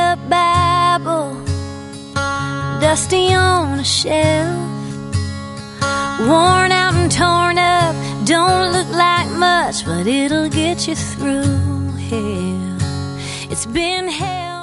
up Bible, dusty on a shelf, worn out and torn up, don't look like much, but it'll get you through hell. It's been hell.